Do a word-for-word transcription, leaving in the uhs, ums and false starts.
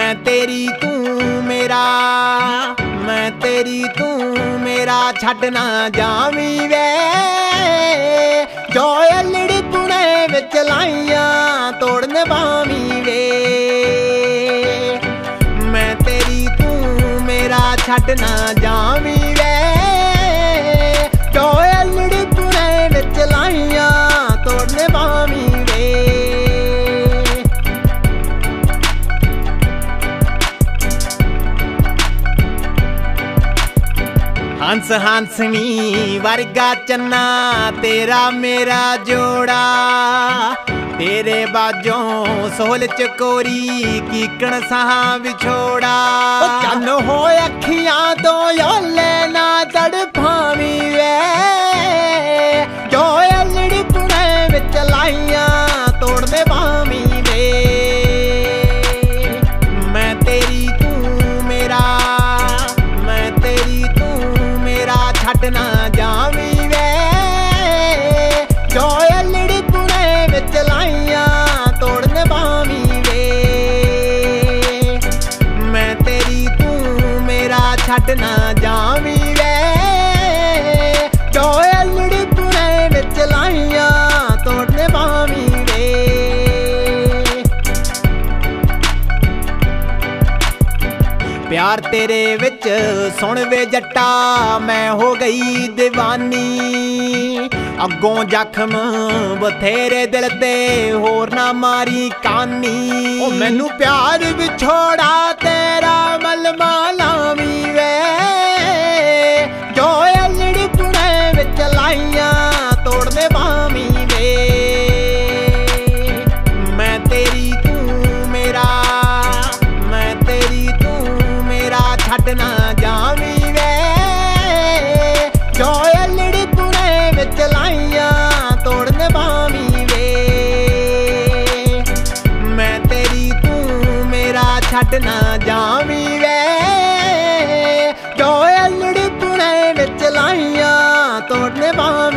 मैं तेरी तू मेरा, मैं तेरी तू मेरा छड्ड ना जावी वे। जो एलड़ी पुणे विच लाइयां तोड़न बावी वे। मैं तेरी तू मेरा छड्ड ना जावी वे। जो एलड़ी पुणे विच लाइयां तोड़न बावी वे। हंस हंसनी वर्गा चन्ना तेरा मेरा जोड़ा। तेरे बाजों सोहल चकोरी कीकण सहा विछोड़ा। चन हो अखियां तो योले ना तड़फावी वे। जो एलड़ी पुणे विच लाइयां तोड़ने पावी वे। मैं तेरी तू मेरा, मैं तेरी तू मेरा छड्ड ना जावी वे। जो एलड़ी पुणे विच लाइयां तोड़न पावी वे। मैं तेरी तू मेरा छड्ड ना जावी वे। जो एलड़ी पुणे विच लाइयां तोड़न पावी वे। प्यार तेरे विच सुन वे जट्टा मैं हो गई दीवानी। अगों जख्म बथेरे दिल ते होर ना मारी कानी। ओ मैनू प्यार विछोड़ा तेरा मलमा लावी वे। जो एलड़ी पुणे विच लाइयां तोड़ने पावी वे। मैं तेरी तू मेरा, मैं तेरी तू मेरा छड्ड ना जावी वे। जो एलड़ी पुणे विच लाइयां तोड़न पावी वे। मैं तेरी तू मेरा छड्ड ना जावी वे। जो एलड़ी पुणे विच लाइयां तोड़न पावी